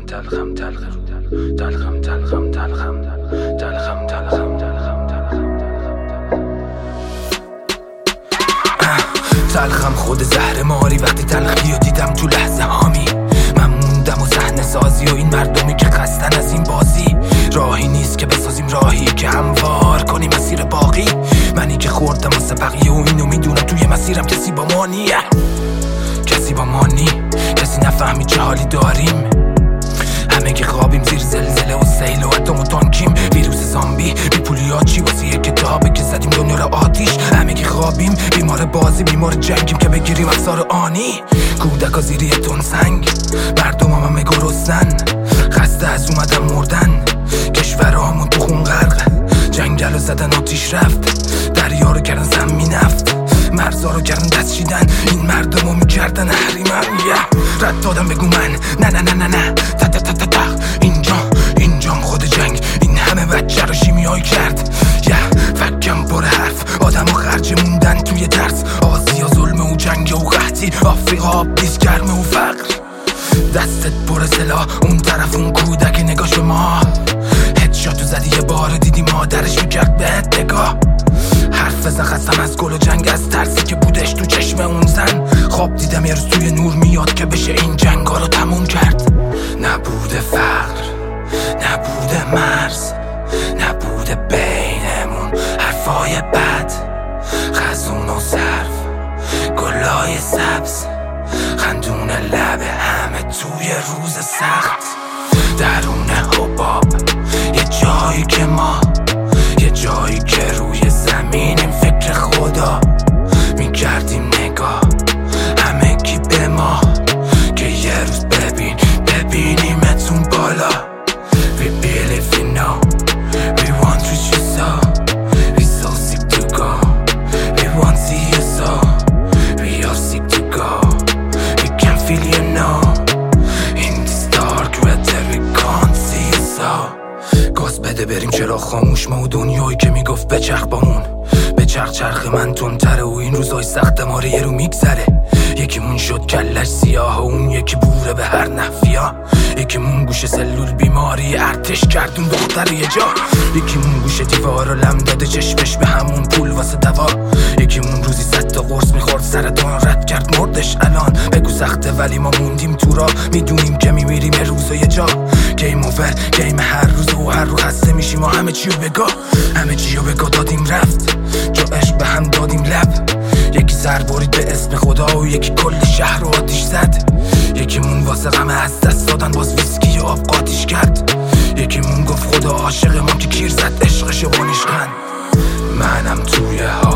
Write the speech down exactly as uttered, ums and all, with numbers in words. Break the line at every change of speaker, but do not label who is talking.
تلخم تلخم تلخم تلخم تلخم تلخم تلخم تلخم تلخم خود زهر ماری وقتی تلخی و دیدم تو لحظه هامی من موندم و صحنه سازی و این مردمی که خستن از این بازی راهی نیست که بسازیم راهی که هموار کنیم مسیر باقی منی که خوردم و سبقی و اینو میدونم توی مسیرم کسی با ما نیه کسی با ما نی کسی نفهمی چه حالی داریم همه که خوابیم زیر زلزله و سیل و اتم و تانکیم ویروس زامبی بی پولیاچی واسه یک کتابه که زدیم دنیا رو آتیش همه که خوابیم بیمار بازی بیمار جنگیم که بگیریم افسار آنی کودکا زیر یه تن سنگ مردم هم همه گرستن خسته از اومدن مردن کشورامون تو خون غرق جنگل رو زدن آتیش رفت دریا رو کردن زمین نفت مرزا رو کردن دست شیدن این مردم رو میکردن اهریمن yeah. رد دادم بگو من نه نه نه نه نه تا تا تا تا تا اینجا اینجام خود جنگ این همه بچه رو شیمیایی کرد yeah. فکم پر حرف آدم و خرج موندن توی ترس آسیا ظلم و جنگ و قحطی آفریقا بیز گرمه و فقر دستت پر سلاح اون طرف اون کودک نگاش به ما هدشاتو زدی یه بار دیدی مادرش میکرد بهت نگاه حرف بزن خستم از گل و جنگ از ترسی که بودش تو چشم اون زن خواب دیدم یه روز توی نور میاد که بشه این جنگا رو تموم کرد نبوده فقر نبوده مرز نبوده بینمون حرفای بد خزون و صرف گلای سبز خندون لب همه توی روز سخت درون حباب یه جایی که ما یه جایی که روی زمینیم فکر خدا میکردیم نگاه همه کی به ما که یه روز ببین ببینیمتون بالا We believe you know We want to see you so We so sick to go We want to see you so We are sick to go We can feel you now In this dark weather we can't see you so گاز بده بریم چرا خاموش ما و دنیایی که میگفت بچرخ بامون بچرخ چرخ من تندتره و این روزای سخت ماره یه رو میگذره یکیمون شد کلش سیاه و اون یکی بوره به هر نحویا یکیمون گوشه سلول بیماری ارتش کردون دختر یه جا یکیمون گوشه دیوار و لم داده چشمش به همون پول واسه دوا یکیمون روزی صد تا قرص میخورد سرطان رد کرد مردش الان بگو سخته ولی ما موندیم تو را میدونیم که میمیریم یه روز و یه جا گیم اوور گیم هر روز و هر رو خسته میشیم و همه چیو بگا همه چیو بگا دادیم رفت جو عشق به هم دادیم لب یکی سر برید به اسم خدا و یکی کل شهر رو آتیش زد یکیمون واسه غم از دست دادن باز ویسکی و آب قاتیش کرد یکیمون گفت خدا عاشق ما که کیر زد عشقش و بانیش کن منم توی ها